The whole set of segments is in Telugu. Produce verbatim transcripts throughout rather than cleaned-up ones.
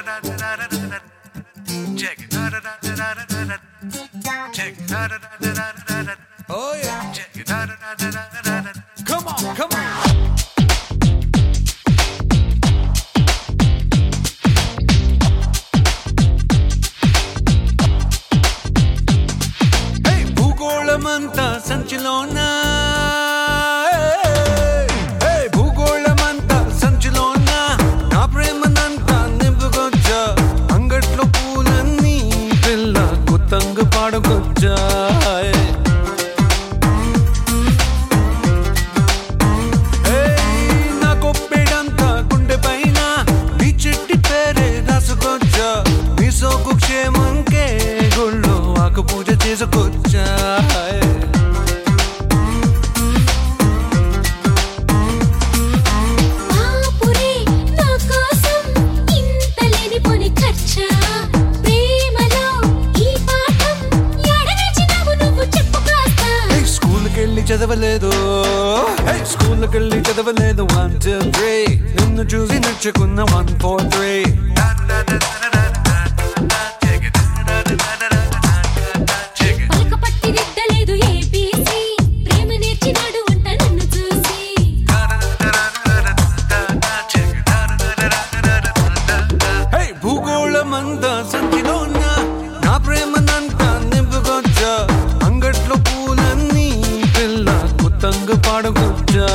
Check it. Check it. Oh yeah. Check it. Come on, come on. Hey, భూగోళమంతా సంచిలోనా నాకొప్పెడంతా గుండె పైన నీ చెట్టి పేరే రాసుకొచ్చా నీ సోకు క్షేమంకే గుళ్ళో ఆకు పూజ చేసుకొచ్చా చదవలేదు స్కూల్కి వెళ్ళి చదవలేదు వన్ టూ త్రీ నిన్ను చూసి నచ్చుకున్న వన్ ఫోర్ త్రీ భూగోళమంతా సంచిలోనా నా ప్రేమనంతా నింపుకొచ్చా అంగట్లో పూలన్నీ తంగ పాడకొచ్చా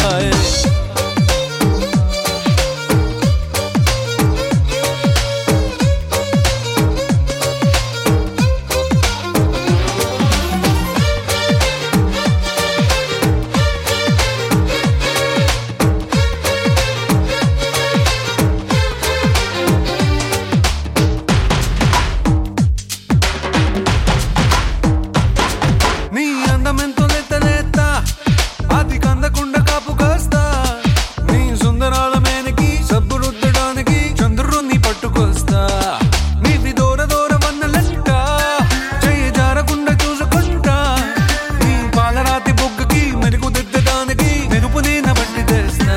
నీ అందమెంతో లేత అది కందకుండా కాపు కాస్తా నీ సుందరాల మేనకి సబ్బు రుద్దడానికి చంద్రుణ్ణి పట్టుకొస్తా నీవి దూర దూర వన్నలంట చెయ్యి జారకుండా చూసుకుంటా నీ పాలరాతి బొగ్గకి మెరుగు దిద్దడానికి మెరుపు నేన బట్టి తెస్తా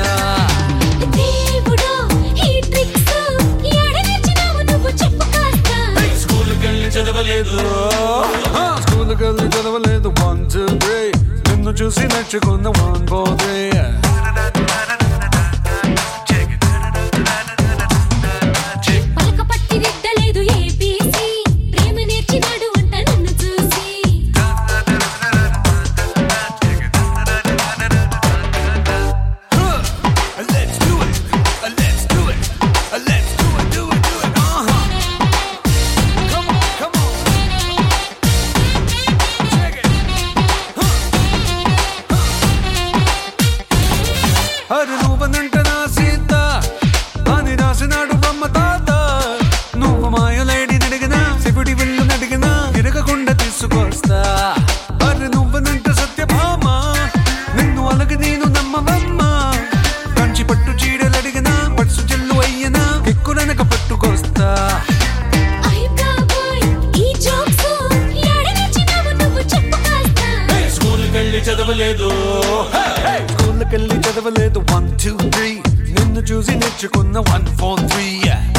స్కూల్కెళ్ళి చదవలేదు స్కూల్కెళ్ళి చదవలేదు వన్ టూ త్రీ నిన్ను చూసి నచ్చుకున్న వన్ ఫోర్ త్రీ పలకపట్టి రిద్దలేదు ఏబీసీ ప్రేమ నేర్చినాడు అంట నన్ను చూసి Let's do it. Let's do it. Let's do it. Do it. Do it. Uh-huh. Come on. Come on. Check it. అరే నువ్వనంట నా సీత అని రాసినాడు బ్రహ్మ తాత నువ్వు మాయలేడి నడిగినా శివుడి విల్లు నడిగినా తిరగకుండా తీసుకొస్తా అరే నువ్వనంట సత్యభామ నిన్ను అలగ నేను నమ్మవమ్మ కంచి పట్టు చీడలు అడిగినా పట్సు చెల్లు అయ్యనా ఎక్కుననక పట్టుకొస్తా స్కూల్కెళ్ళి చదవలేదు స్కూల్కెళ్ళి చదవలేదు వన్ టూ త్రీ నిన్ను చూసి నేర్చుకున్న వన్ ఫోర్ త్రీ